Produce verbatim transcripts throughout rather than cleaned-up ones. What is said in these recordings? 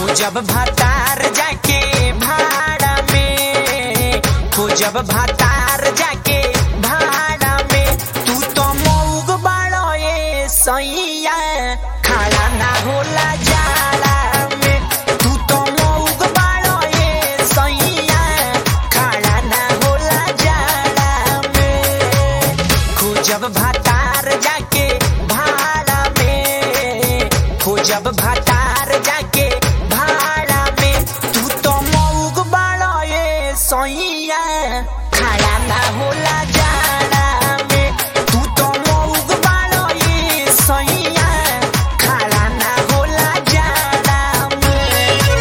जब भातार जाके भाड़ा में, हो जब भातार जाके भाड़ा में, तू तो मऊग बाड़ो ए सैया, खाड़ा ना होला जाड़ा में। तू तो मऊग बाड़ो ए सैया, खाड़ा ना होला जाड़ा में। हो जब भातार जाके भाड़ा में, हो जब भातार जाके सैया, खाड़ा ना होला जाड़ा में। तू तो मऊग बाड़ो ए सैया, खाड़ा ना होला जाड़ा में।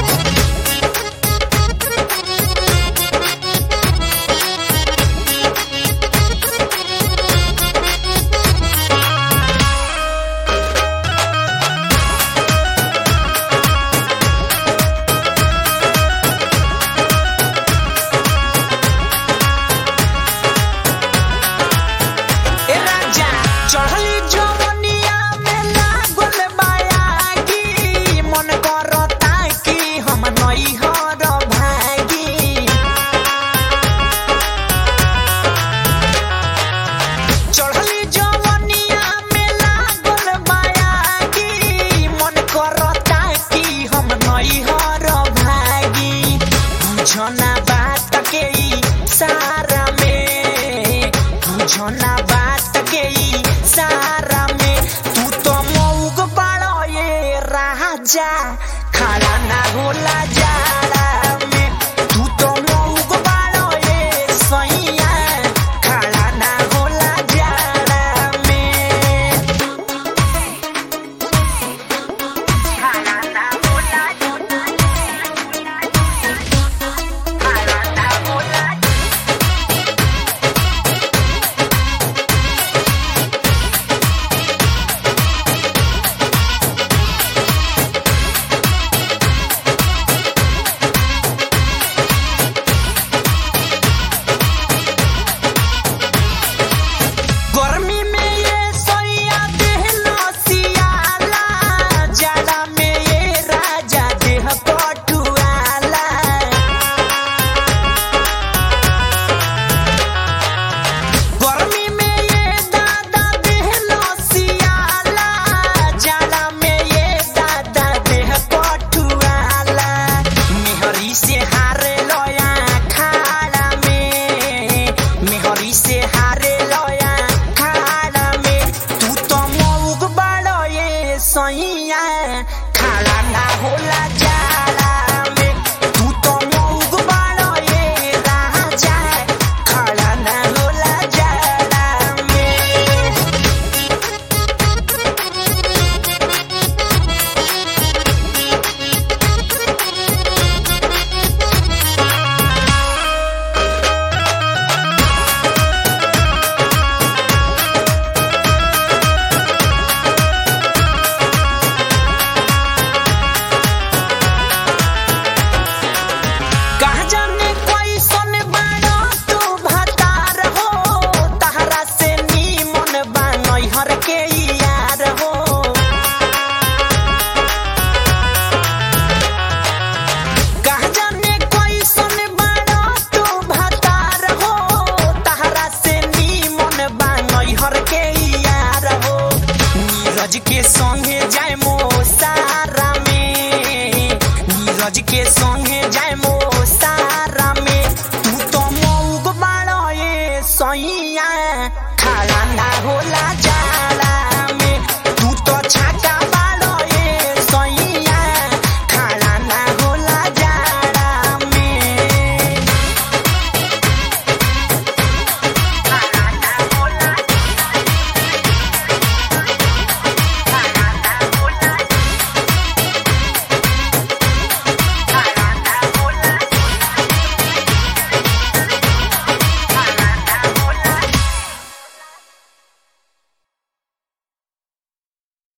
चढ़ली जवनिया में लागल बायागी, मन करता कि हम नैहर भागी। चढ़ली जवनिया में लागल बायागी, मन करता कि हम नैहर भागी। बुझना बात के सारा में, बुझना बात के सारा में, तू तो मऊग बाड़ो ए राजा, खाड़ा ना होला जाड़ा में। तू तो मऊग बाड़ो ए सैया, खाड़ा ना होला जाड़ा में। खाड़ा ना होला, खाड़ा ना होला। गर्मी में ये सैया देह नसियाला, जाड़ा में ये राजा देह कटुआला। गर्मी में ये दादा देह नसियाला, जाड़ा में ये दादा देह कटुआला। मेहरी से हारे लोया खाड़ा में, मेहरी से हारे लोया खाड़ा में, तू तो मऊग बाड़ो ए सैया, खाड़ा ना होला।